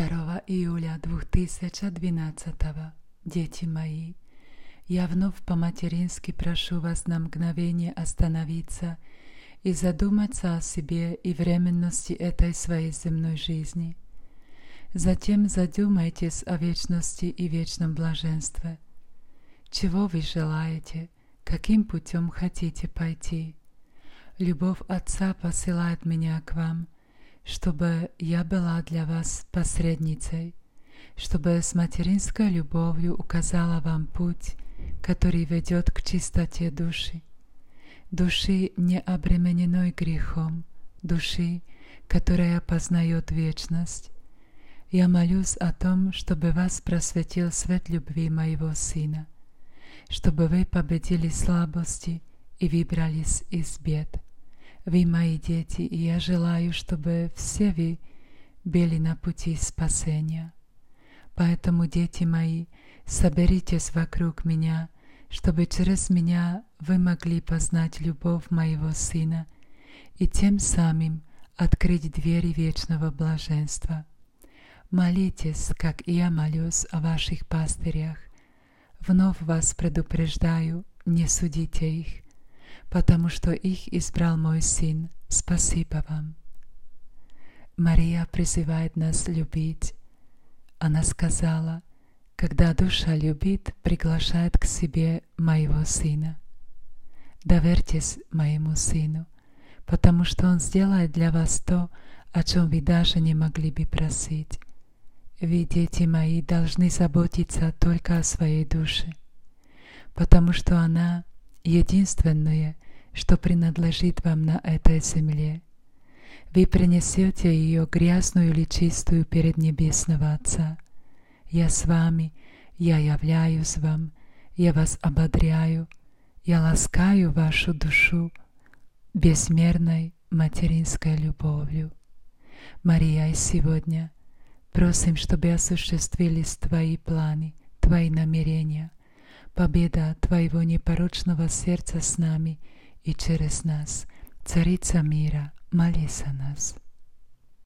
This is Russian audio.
2 июля 2012. Дети мои, я вновь по-матерински прошу вас на мгновение остановиться и задуматься о себе и временности этой своей земной жизни. Затем задумайтесь о вечности и вечном блаженстве. Чего вы желаете, каким путем хотите пойти? Любовь Отца посылает меня к вам, чтобы я была для вас посредницей, чтобы с материнской любовью указала вам путь, который ведет к чистоте души, не обремененной грехом, души, которая познает вечность. Я молюсь о том, чтобы вас просветил свет любви моего Сына, чтобы вы победили слабости и выбрались из бед. Вы мои дети, и я желаю, чтобы все вы были на пути спасения. Поэтому, дети мои, соберитесь вокруг меня, чтобы через меня вы могли познать любовь моего Сына и тем самым открыть двери вечного блаженства. Молитесь, как и я молюсь о ваших пастырях. Вновь вас предупреждаю, не судите их, потому что их избрал мой Сын. Спасибо вам. Мария призывает нас любить. Она сказала: когда душа любит, приглашает к себе моего Сына. Доверьтесь моему Сыну, потому что Он сделает для вас то, о чем вы даже не могли бы просить. Вы, дети мои, должны заботиться только о своей душе, потому что она единственное, что принадлежит вам на этой земле. Вы принесете ее грязную или чистую перед Небесного Отца. Я с вами, я являюсь вам, я вас ободряю, я ласкаю вашу душу безмерной материнской любовью. Мария, и сегодня просим, чтобы осуществились Твои планы, Твои намерения, победа Твоего непорочного сердца с нами и через нас. Царица мира, молись о нас.